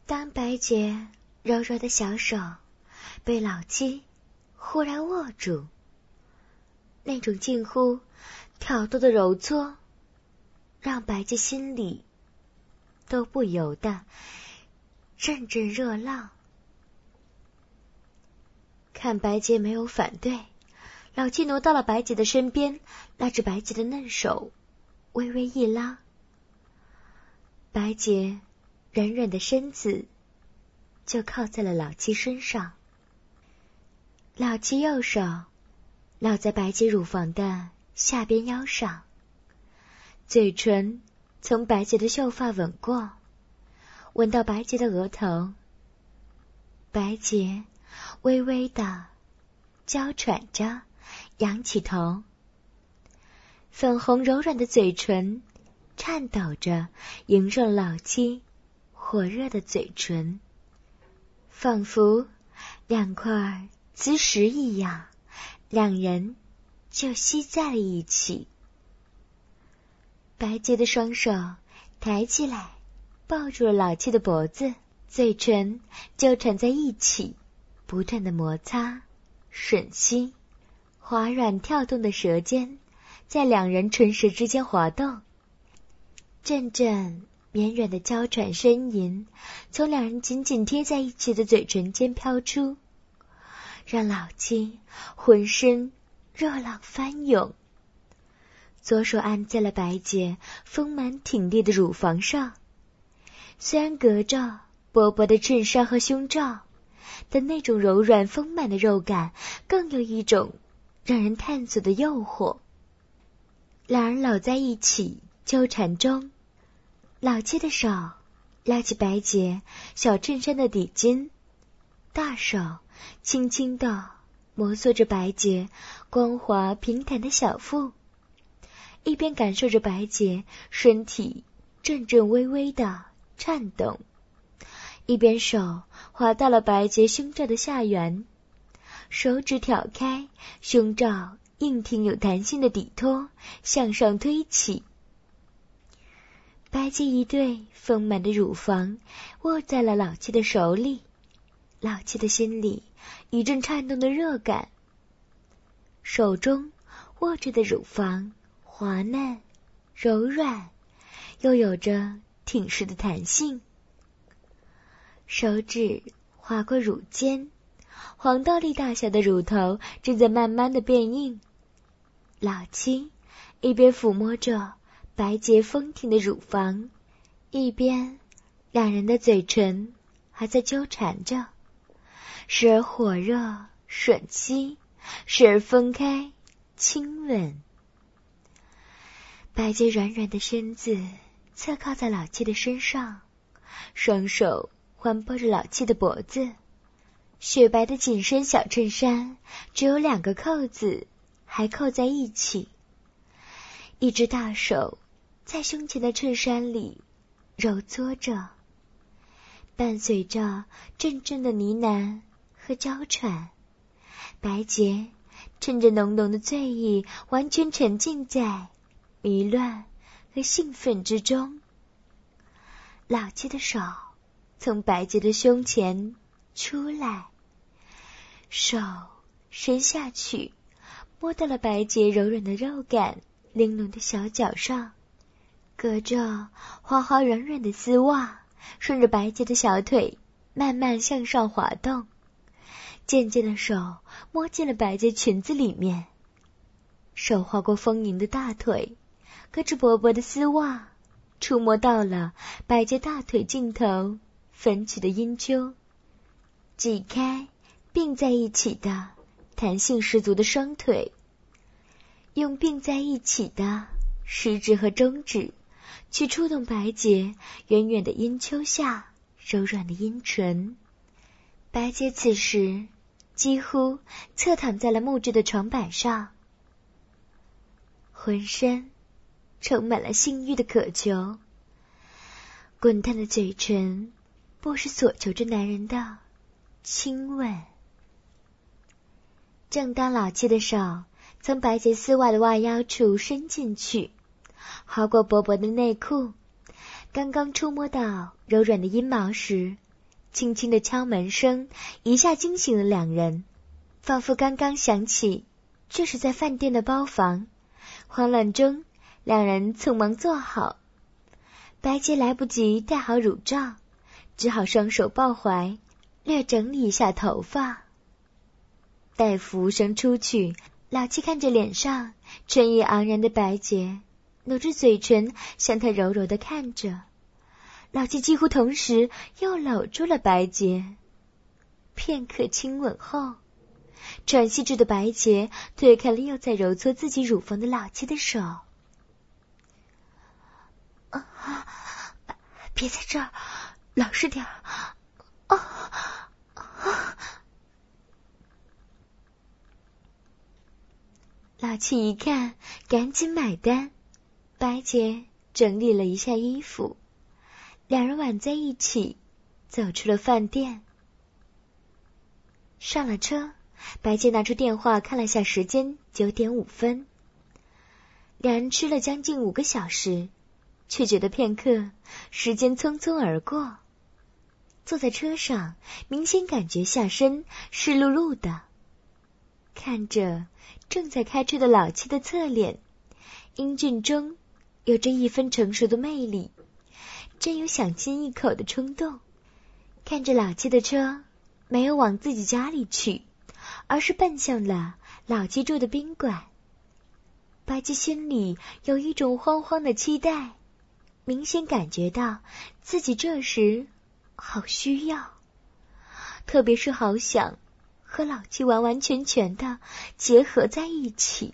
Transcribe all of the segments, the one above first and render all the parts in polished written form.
当白洁柔柔的小手被老七忽然握住，那种近乎挑逗的揉搓，让白洁心里都不由得阵阵热浪。看白洁没有反对，老七挪到了白洁的身边，拉着白洁的嫩手，微微一拉，白洁软软的身子就靠在了老七身上。老七右手落在白洁乳房的下边腰上，嘴唇从白洁的秀发吻过，吻到白洁的额头。白洁微微的娇喘着，仰起头，粉红柔软的嘴唇颤抖着迎上老七火热的嘴唇，仿佛两块磁石一样，两人就吸在了一起。白洁的双手抬起来抱住了老七的脖子，嘴唇纠缠在一起，不断的摩擦吮吸，滑软跳动的舌尖在两人唇舌之间滑动，阵阵绵软的娇喘呻吟从两人紧紧贴在一起的嘴唇间飘出，让老七浑身热浪翻涌。左手按在了白洁丰满挺立的乳房上，虽然隔着薄薄的衬衫和胸罩，但那种柔软丰满的肉感更有一种让人探索的诱惑。两人搂在一起纠缠中，老七的手拉起白洁小衬衫的底襟，大手轻轻地摩挲着白洁光滑平坦的小腹，一边感受着白洁身体阵阵微微的颤动，一边手滑到了白洁胸罩的下缘，手指挑开胸罩硬挺有弹性的底托，向上推起。白洁一对丰满的乳房握在了老七的手里，老七的心里一阵颤动的热感，手中握着的乳房滑嫩柔软，又有着挺实的弹性。手指划过乳尖，黄豆粒大小的乳头正在慢慢的变硬。老七一边抚摸着白洁丰挺的乳房，一边两人的嘴唇还在纠缠着，时而火热吮吸，时而分开亲吻。白洁软软的身子侧靠在老七的身上，双手环抱着老七的脖子，雪白的紧身小衬衫只有2个扣子还扣在一起，一只大手在胸前的衬衫里揉搓着，伴随着阵阵的呢喃和娇喘，白洁趁着浓浓的醉意完全沉浸在迷乱和兴奋之中。老七的手从白洁的胸前出来，手伸下去摸到了白洁柔软的肉感玲珑的小脚上，隔着滑滑软软的丝袜，顺着白洁的小腿慢慢向上滑动，渐渐的手摸进了白洁裙子里面，手划过丰盈的大腿，隔着薄薄的丝袜触摸到了白洁大腿尽头粉起的阴丘，挤开并在一起的弹性十足的双腿，用并在一起的食指和中指去触动白洁远远的阴丘下柔软的阴唇。白洁此时几乎侧躺在了木质的床板上，浑身充满了性欲的渴求，滚烫的嘴唇不时索求着男人的亲吻。正当老七的手从白洁丝袜的袜腰处伸进去，划过薄薄的内裤，刚刚触摸到柔软的阴毛时， 轻轻的敲门声一下惊醒了两人，仿佛刚刚响起，这是在饭店的包房。慌乱中，两人匆忙坐好。白洁来不及戴好乳罩，只好双手抱怀，略整理一下头发。待服务生出去，老七看着脸上春意盎然的白洁，努着嘴唇向她柔柔地看着。老七几乎同时又搂住了白洁，片刻亲吻后，喘息着的白洁推开了又在揉搓自己乳房的老七的手。别在这儿，老实点儿。老七一看，赶紧买单。白洁整理了一下衣服，两人挽在一起，走出了饭店。上了车，白洁拿出电话看了下时间，9点5分。两人吃了将近5个小时，却觉得片刻时间匆匆而过。坐在车上，明显感觉下身湿漉漉的。看着正在开车的老七的侧脸，英俊中有着一分成熟的魅力，真有想亲一口的冲动。看着老七的车没有往自己家里去，而是奔向了老七住的宾馆，白洁心里有一种慌慌的期待，明显感觉到自己这时好需要，特别是好想和老七完完全全的结合在一起。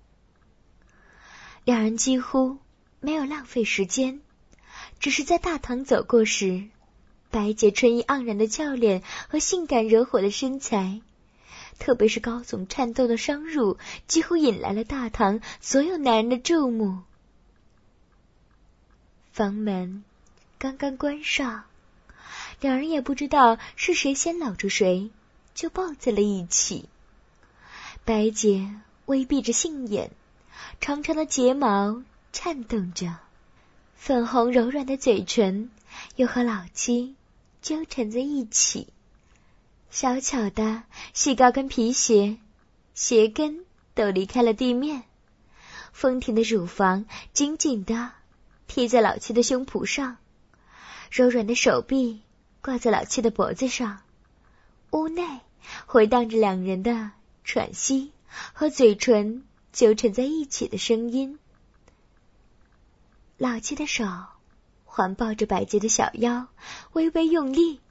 两人几乎没有浪费时间，只是在大堂走过时，白洁春意盎然的俏脸和性感惹火的身材，特别是高耸颤动的双乳，几乎引来了大堂所有男人的注目。房门刚刚关上，两人也不知道是谁先搂住谁，就抱在了一起。白洁微闭着杏眼，长长的睫毛颤动着，粉红柔软的嘴唇又和老七纠缠在一起。小巧的细高跟皮鞋，鞋跟都离开了地面，丰挺的乳房紧紧地贴在老七的胸脯上，柔软的手臂挂在老七的脖子上。屋内回荡着两人的喘息和嘴唇纠缠在一起的声音。老七的手环抱着白洁的小腰，微微用力，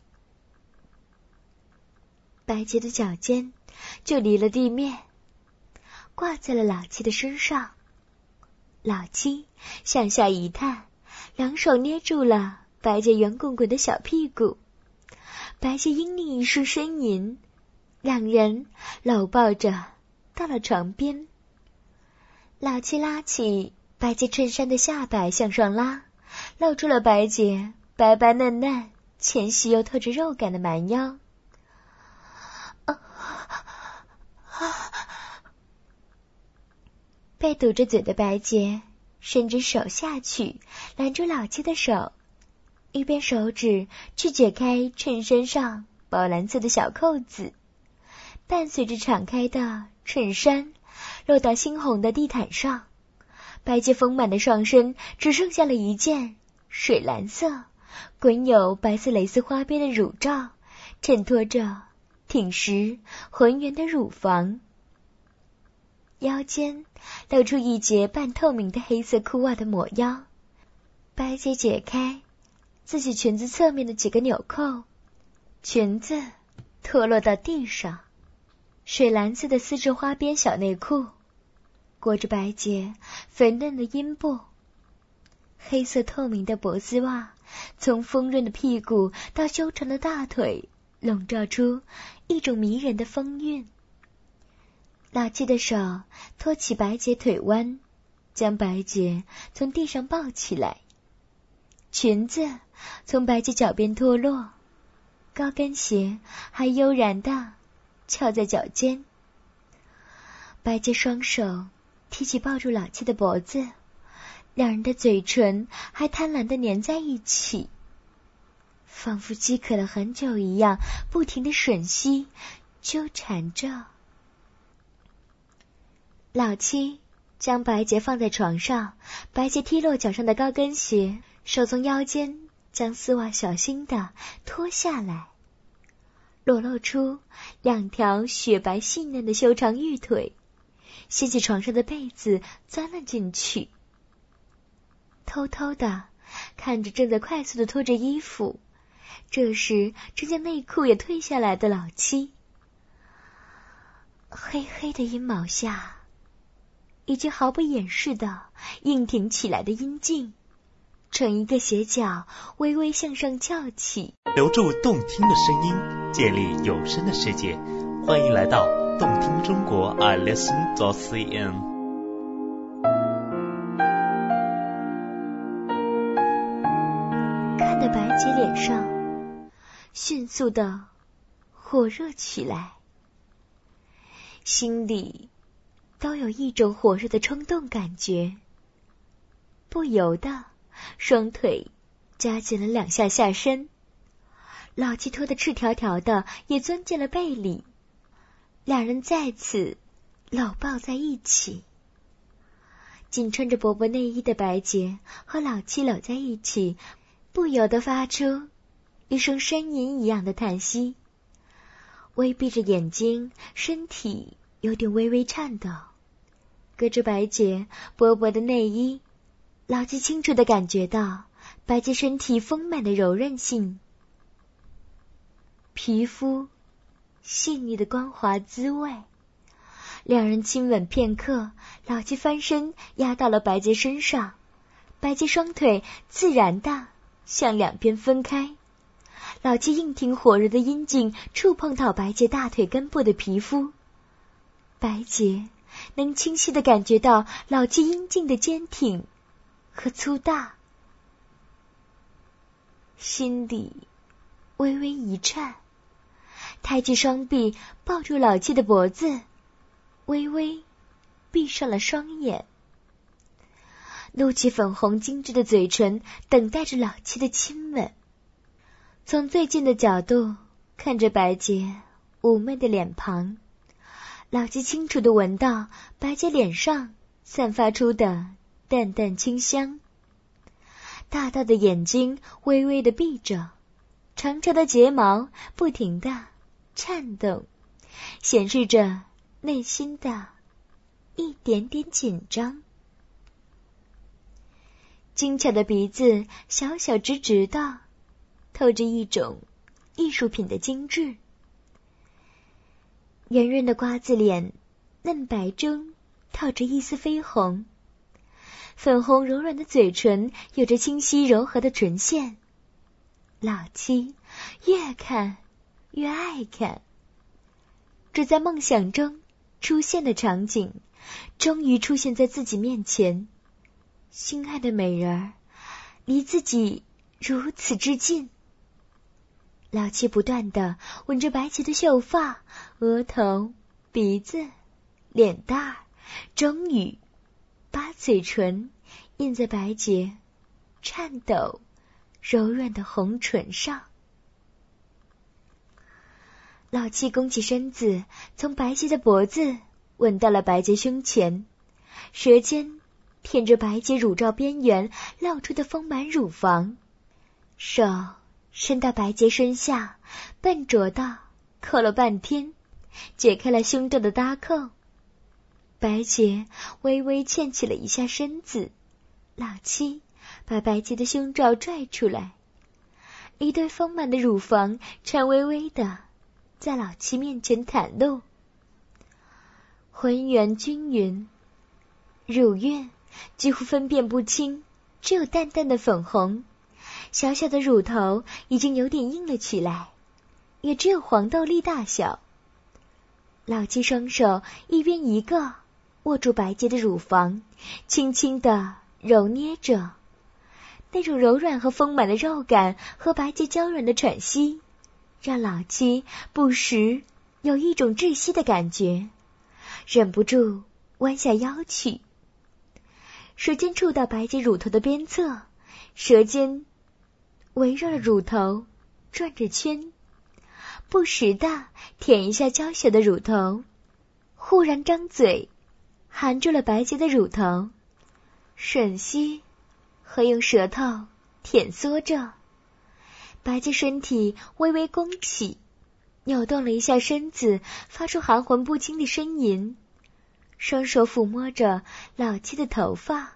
白洁的脚尖就离了地面，挂在了老七的身上。老七向下一探，两手捏住了白洁圆滚滚的小屁股。白洁嘤咛一声呻吟，两人搂抱着到了床边。老七拉起白洁衬衫的下摆向上拉，露出了白洁白白嫩嫩、纤细又透着肉感的蛮腰。被堵着嘴的白洁伸只手下去拦住老七的手，一边手指去解开衬衫上宝蓝色的小扣子，伴随着敞开的衬衫落到猩红的地毯上，白洁丰满的双身只剩下了一件水蓝色滚有白色蕾丝花边的乳罩，衬托着挺实浑圆的乳房。腰间露出一截半透明的黑色裤袜的抹腰，白洁解开自己裙子侧面的几个纽扣，裙子脱落到地上。水蓝色的丝质花边小内裤裹着白洁粉嫩的阴部，黑色透明的脖子袜从丰润的屁股到修长的大腿笼罩出一种迷人的风韵。老七的手托起白洁腿弯，将白洁从地上抱起来，裙子从白洁脚边脱落，高跟鞋还悠然地翘在脚尖。白洁双手提起抱住老七的脖子，两人的嘴唇还贪婪地粘在一起。 仿佛饥渴了很久一样，不停地吮吸，纠缠着。老七将白洁放在床上，白洁踢落脚上的高跟鞋，手从腰间将丝袜小心地脱下来，裸露出2条雪白细嫩的修长玉腿，掀起床上的被子钻了进去，偷偷地看着正在快速地脱着衣服，这时正将内裤也褪下来的老七。黑黑的阴毛下，已经毫不掩饰的硬挺起来的阴茎，呈一个斜角微微向上翘起， 留住动听的声音，建立有声的世界。欢迎来到动听中国 iListen.cn。 看得白洁脸上迅速的火热起来，心里都有一种火热的冲动感觉，不由得双腿夹紧了2下下身，老七脱得赤条条的也钻进了被里，两人再次搂抱在一起。仅穿着薄薄内衣的白洁和老七搂在一起，不由得发出一声呻吟一样的叹息，微闭着眼睛，身体有点微微颤抖。隔着白洁薄薄的内衣，老七清楚地感觉到白洁身体丰满的柔韧性，皮肤细腻的光滑滋味。两人亲吻片刻，老七翻身压到了白洁身上，白洁双腿自然地向两边分开，老七硬挺火热的阴茎触碰到白洁大腿根部的皮肤，白洁能清晰地感觉到老七阴茎的坚挺和粗大，心里微微一颤，抬起双臂抱住老七的脖子，微微闭上了双眼，露起粉红精致的嘴唇，等待着老七的亲吻。从最近的角度看着白洁妩媚的脸庞，老七清楚地闻到白洁脸上散发出的淡淡清香。大大的眼睛微微地闭着，长长的睫毛不停地颤动，显示着内心的一点点紧张。精巧的鼻子小小直直的，透着一种艺术品的精致。圆润的瓜子脸，嫩白中透着一丝绯红，粉红柔软的嘴唇有着清晰柔和的唇线。老七越看越爱看，只在梦想中出现的场景终于出现在自己面前，心爱的美人儿离自己如此之近。老七不断地吻着白洁的秀发、额头、鼻子、脸蛋儿，终于把嘴唇印在白洁颤抖柔软的红唇上。老七弓起身子，从白洁的脖子吻到了白洁胸前，舌尖舔着白洁乳罩边缘露出的丰满乳房，手伸到白洁身下，笨拙地扣了半天，解开了胸罩的搭扣。白洁微微欠起了一下身子，老七把白洁的胸罩拽出来，一对丰满的乳房颤巍巍地在老七面前袒露，浑圆均匀，乳晕几乎分辨不清，只有淡淡的粉红，小小的乳头已经有点硬了起来，也只有黄豆粒大小。老七双手一边一个握住白洁的乳房，轻轻地揉捏着，那种柔软和丰满的肉感和白洁娇软的喘息，让老七不时有一种窒息的感觉，忍不住弯下腰去，舌尖触到白洁乳头的边侧，舌尖围绕着乳头转着圈，不时地舔一下娇小的乳头，忽然张嘴含住了白洁的乳头，吮吸和用舌头舔嗦着。白洁身体微微弓起，扭动了一下身子，发出含混不清的呻吟，双手抚摸着老七的头发。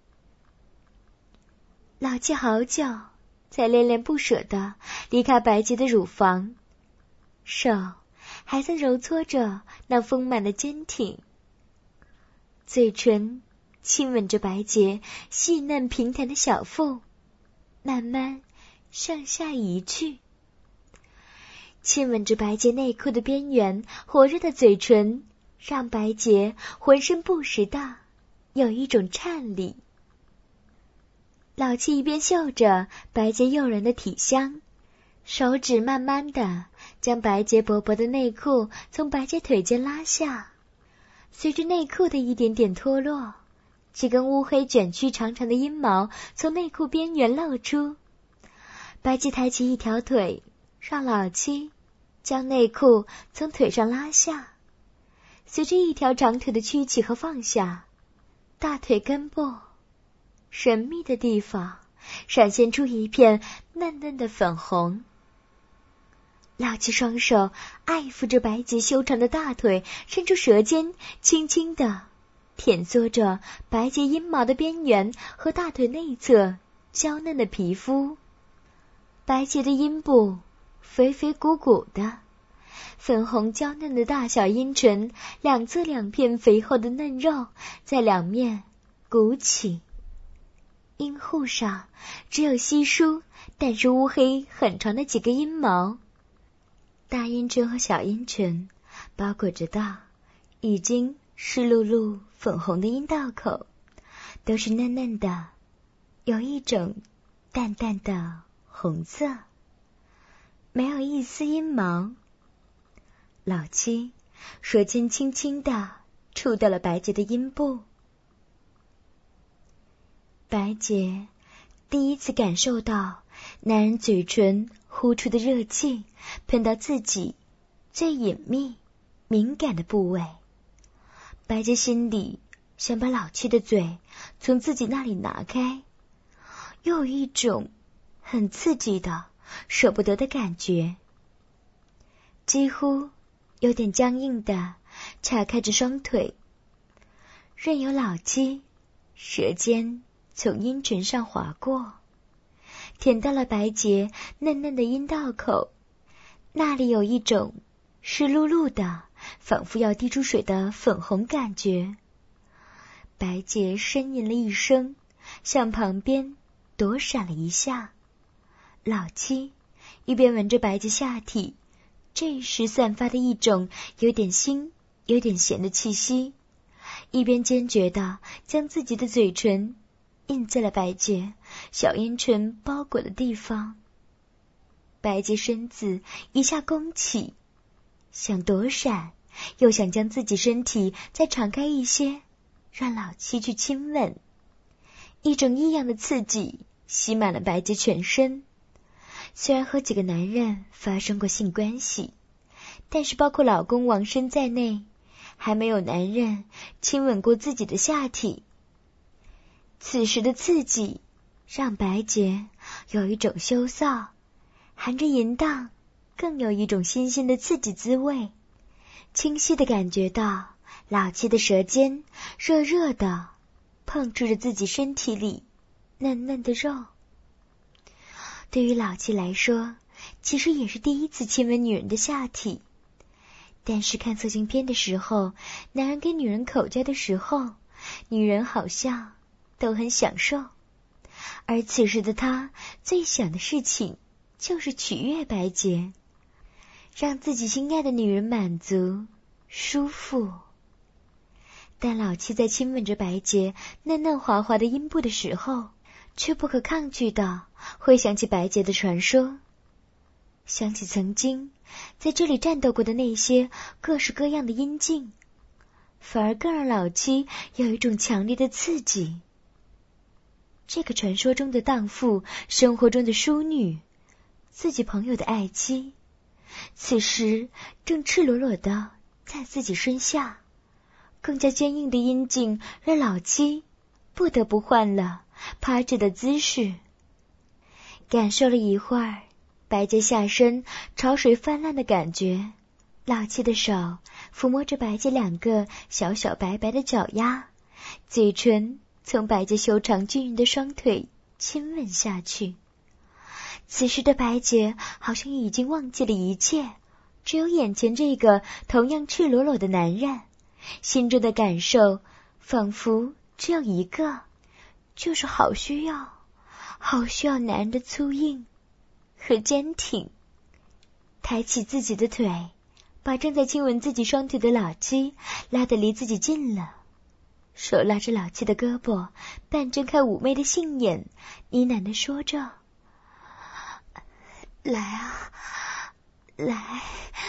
老七好久才恋恋不舍地离开白洁的乳房，手还在揉搓着那丰满的坚挺，嘴唇亲吻着白洁细嫩平坦的小腹，慢慢向下移去，亲吻着白洁内裤的边缘，火热的嘴唇让白洁浑身不时地有一种颤栗。老七一边嗅着白洁诱人的体香，手指慢慢地将白洁薄薄的内裤从白洁腿间拉下，随着内裤的一点点脱落，几根乌黑卷曲长长的阴毛从内裤边缘露出。白洁抬起一条腿，让老七将内裤从腿上拉下，随着一条长腿的屈起和放下，大腿根部神秘的地方闪现出一片嫩嫩的粉红。老七双手爱抚着白洁修长的大腿，伸出舌尖轻轻地舔嗦着白洁阴毛的边缘和大腿内侧娇嫩的皮肤。白洁的阴部肥肥鼓鼓的，粉红娇嫩的大小阴唇，两侧两片肥厚的嫩肉在两面鼓起。阴户上只有稀疏但是乌黑很长的几个阴毛，大阴唇和小阴唇包裹着大已经湿漉漉粉红的阴道口，都是嫩嫩的，有一种淡淡的红色，没有一丝阴毛。老七舌尖轻轻地触到了白洁的阴部，白洁第一次感受到男人嘴唇呼出的热气喷到自己最隐秘敏感的部位。白洁心里想把老七的嘴从自己那里拿开，又有一种很刺激的舍不得的感觉，几乎有点僵硬的岔开着双腿，任由老七舌尖从阴唇上划过，舔到了白洁嫩嫩的阴道口，那里有一种湿漉漉的仿佛要滴出水的粉红感觉。白洁呻吟了一声，向旁边躲闪了一下。老七一边闻着白洁下体这时散发的一种有点腥有点咸的气息，一边坚决地将自己的嘴唇印在了白洁小阴唇包裹的地方。白洁身子一下弓起，想躲闪，又想将自己身体再敞开一些，让老七去亲吻。一种异样的刺激吸满了白洁全身。虽然和几个男人发生过性关系，但是包括老公王生在内，还没有男人亲吻过自己的下体。此时的刺激让白洁有一种羞臊，含着淫荡更有一种新鲜的刺激滋味，清晰地感觉到老七的舌尖热热的碰触着自己身体里嫩嫩的肉。对于老七来说，其实也是第一次亲吻女人的下体，但是看色情片的时候，男人给女人口交的时候，女人好像都很享受，而此时的他最想的事情就是取悦白洁，让自己心爱的女人满足舒服。但老七在亲吻着白洁嫩嫩滑滑的阴部的时候，却不可抗拒的会想起白洁的传说，想起曾经在这里战斗过的那些各式各样的阴茎，反而更让老七有一种强烈的刺激。这个传说中的荡妇，生活中的淑女， 自己朋友的爱妻，此时正赤裸裸的在自己身下，更加坚硬的阴茎让老七不得不换了趴着的姿势。感受了一会儿白洁下身潮水泛滥的感觉，老七的手抚摸着白洁2个小小白白的脚丫，嘴唇从白洁修长均匀的双腿亲吻下去。此时的白洁好像已经忘记了一切，只有眼前这个同样赤裸裸的男人，心中的感受仿佛只有一个，就是好需要男人的粗硬和坚挺。抬起自己的腿，把正在亲吻自己双腿的老七拉得离自己近了，手拉着老七的胳膊，半睁开妩媚的杏眼，呢喃地说着：来啊，来，